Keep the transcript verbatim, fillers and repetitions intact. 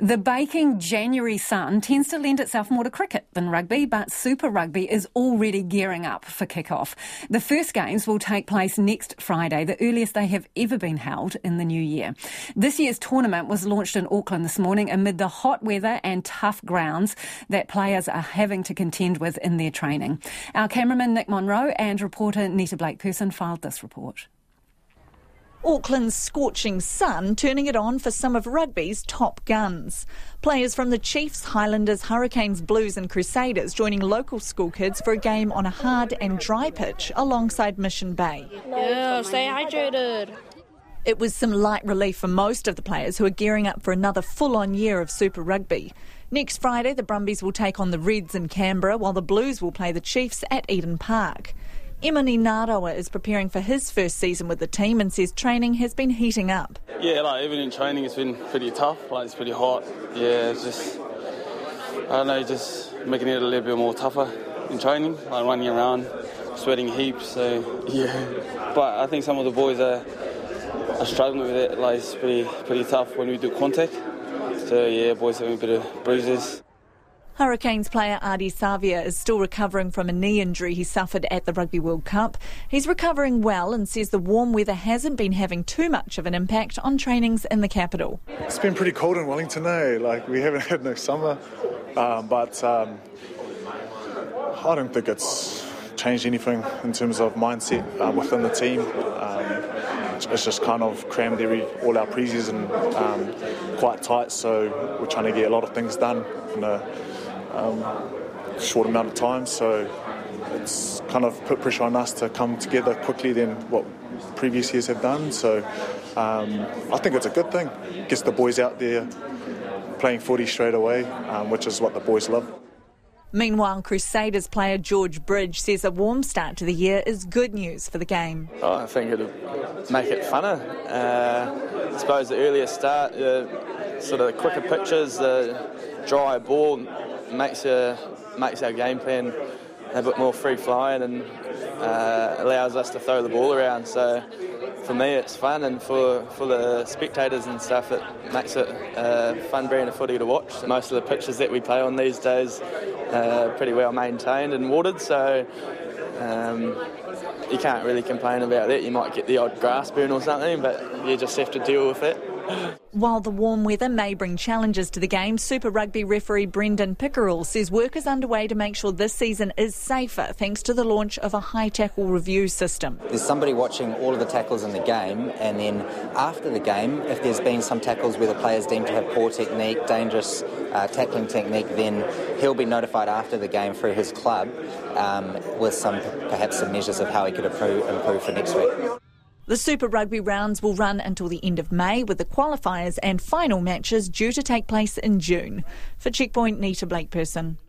The baking January sun tends to lend itself more to cricket than rugby, but Super Rugby is already gearing up for kick-off. The first games will take place next Friday, the earliest they have ever been held in the new year. This year's tournament was launched in Auckland this morning amid the hot weather and tough grounds that players are having to contend with in their training. Our cameraman Nick Monroe and reporter Nita Blake-Person filed this report. Auckland's scorching sun turning it on for some of rugby's top guns. Players from the Chiefs, Highlanders, Hurricanes, Blues and Crusaders joining local school kids for a game on a hard and dry pitch alongside Mission Bay. Yeah, stay hydrated. It was some light relief for most of the players who are gearing up for another full-on year of Super Rugby. Next Friday, the Brumbies will take on the Reds in Canberra, while the Blues will play the Chiefs at Eden Park. Emani Narawa is preparing for his first season with the team and says training has been heating up. Yeah, like even in training it's been pretty tough, like it's pretty hot. Yeah, it's just, I don't know, just making it a little bit more tougher in training, like running around, sweating heaps, so yeah. But I think some of the boys are, are struggling with it, like it's pretty, pretty tough when we do contact. So yeah, boys having a bit of bruises. Hurricanes player Ardie Savea is still recovering from a knee injury he suffered at the Rugby World Cup. He's recovering well and says the warm weather hasn't been having too much of an impact on trainings in the capital. It's been pretty cold in Wellington, eh? Like we haven't had no summer, um, but um, I don't think it's changed anything in terms of mindset uh, within the team. Um, it's just kind of crammed every all our pre-season um, quite tight, so we're trying to get a lot of things done in a Um, short amount of time, so it's kind of put pressure on us to come together quickly than what previous years have done. So um, I think it's a good thing. Gets the boys out there playing footy straight away, um, which is what the boys love. Meanwhile, Crusaders player George Bridge says a warm start to the year is good news for the game. Oh, I think it'll make it funner. Uh, I suppose the earlier start, uh, sort of the quicker pitches, the drier ball makes a, makes our game plan a bit more free flowing and uh, allows us to throw the ball around. So for me it's fun, and for, for the spectators and stuff it makes it a fun brand of footy to watch. Most of the pitches that we play on these days are pretty well maintained and watered, so um, you can't really complain about that. You might get the odd grass burn or something, but you just have to deal with it. While the warm weather may bring challenges to the game, Super Rugby referee Brendan Pickerel says work is underway to make sure this season is safer thanks to the launch of a high tackle review system. There's somebody watching all of the tackles in the game, and then after the game, if there's been some tackles where the player's deemed to have poor technique, dangerous uh, tackling technique, then he'll be notified after the game through his club um, with some perhaps some measures of how he could improve, improve for next week. The Super Rugby rounds will run until the end of May, with the qualifiers and final matches due to take place in June. For Checkpoint, Nita Blake-Person.